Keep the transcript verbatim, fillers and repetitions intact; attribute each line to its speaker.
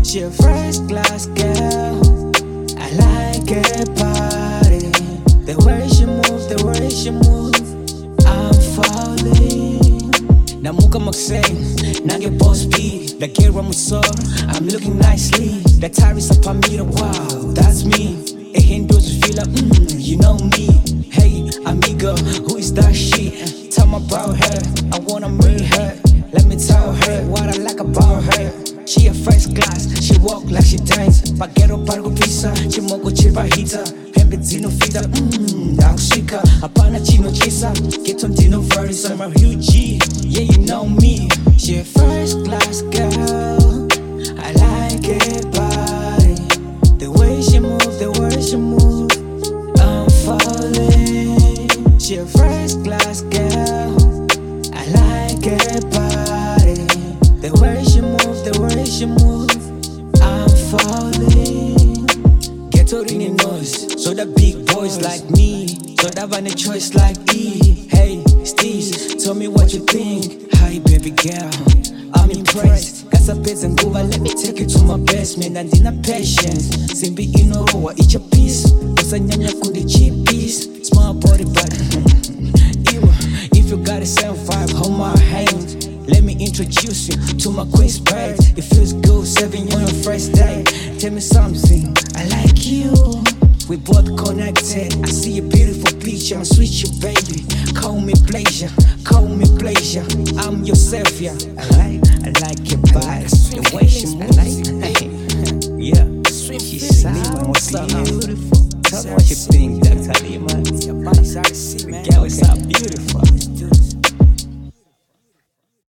Speaker 1: She a first class girl. I like her body. The way she move, the way she move, I'm falling. Namuka magsay, nage boss B. The girl I'm sore, I'm looking nicely. The tires up on me, wow, that's me. A Hindus feel like, mm, you know me. Hey, amiga, who is that shit? Tell me about her, I wanna meet her. Let me tell her what I like about her. She a first class, she walk like she dance. Paquero pargo pizza, she mogo chiba hita. Hembezino fida, mmm, akushika. Hapana chino chisa, get on dino verse. I'm a huge G, yeah you know me. She a first class girl, I like her body. The way she move, the way she move, I'm falling. She a first class girl, I like her body. The way she move, the way she move, I'm falling. Get her in the nose, so the big boys like me, so that one a choice like E. Hey, Steve, tell me what you think. Hi, baby girl, I'm impressed. Got some bits and Guva, let me take you to my basement. And in a patience, Simbi Inoroa, each a piece. Usanyanya kundi cheap piece, small body but if you got a seven five, hold my hand. Let me introduce you to my queen spade. It feels good serving you on your first day. Tell me something, I like you. We both connected. I see a beautiful picture. I'm sweet you, baby. Call me pleasure, call me pleasure. I'm your savior. I like, I like your body, the way she moves. Yeah, she's so beautiful. Tell me what you think, Doctor Lima. Your body's sexy, man. Girl, it's so beautiful.